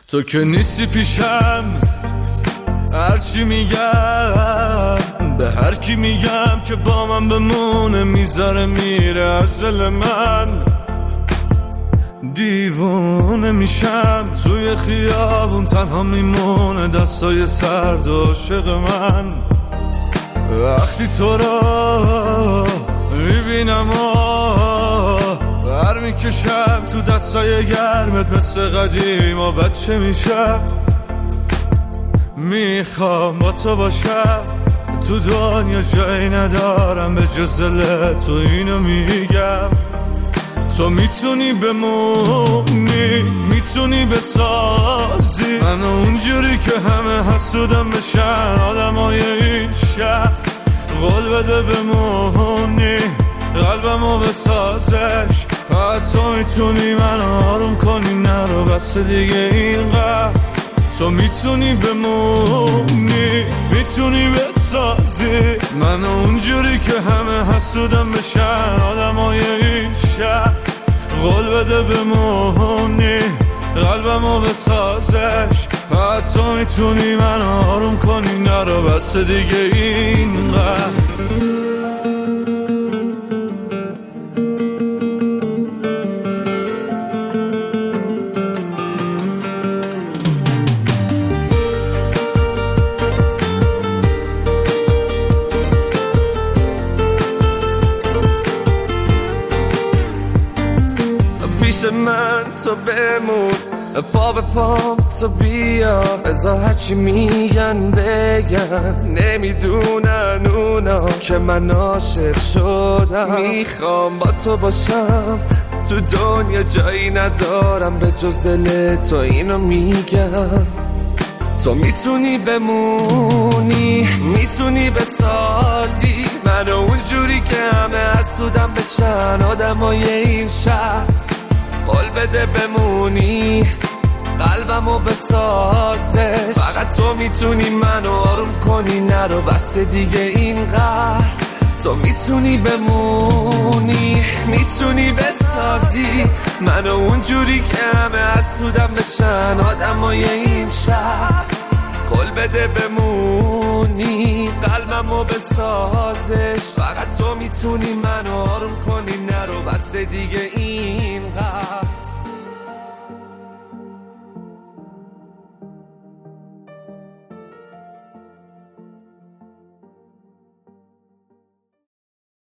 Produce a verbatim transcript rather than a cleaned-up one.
تو که نیستی پیشم، هرچی میگم به هر کی میگم که با من بمونه میذاره میره از دل من. دیوونه میشم توی خیابون تنها میمونه دستای سرد و عاشق من. وقتی تو را میبینم و بر میکشم تو دستای گرمت مثل قدیم و بچه میشم. میخوام با تو باشم، تو دنیا جایی ندارم به جز دل تو، اینو میگم. تو میتونی بمونی، میتونی بسازی منو اونجوری که همه حسودم بشن آدمای این شهر. قول بده بمونی، قلبمو بسازش. تو میتونی منو آروم کنی، نرو بس دیگه اینقدر. تو میتونی بمونی، میتونی بسازی منو اونجوری که همه حسودم بشن آدمای این شهر. قول بده بمونی، قلبمو بسازش. تو میتونی منو آروم کنی، نرو بس دیگه اینقدر. پیش من تو بمون، پا به پام تو بیا. ازا هرچی میگن بگن، نمیدونن اونا که من عاشق شدم. میخوام با تو باشم، تو دنیا جایی ندارم به جز دل تو، اینو میگم. تو میتونی بمونی، میتونی بسازی منو اونجوری که همه حسودم بشن آدمای این شهر. قول بده بمونی، قلبمو بسازش. فقط تو میتونی منو آروم کنی، نرو بس دیگه اینقدر. تو میتونی بمونی، میتونی بسازی منو اونجوری که همه حسودم بشن آدمای این شهر. قول بده بمونی، قلبمو بسازش. فقط تو میتونی منو آروم کنی، نرو بس دیگه اینقدر.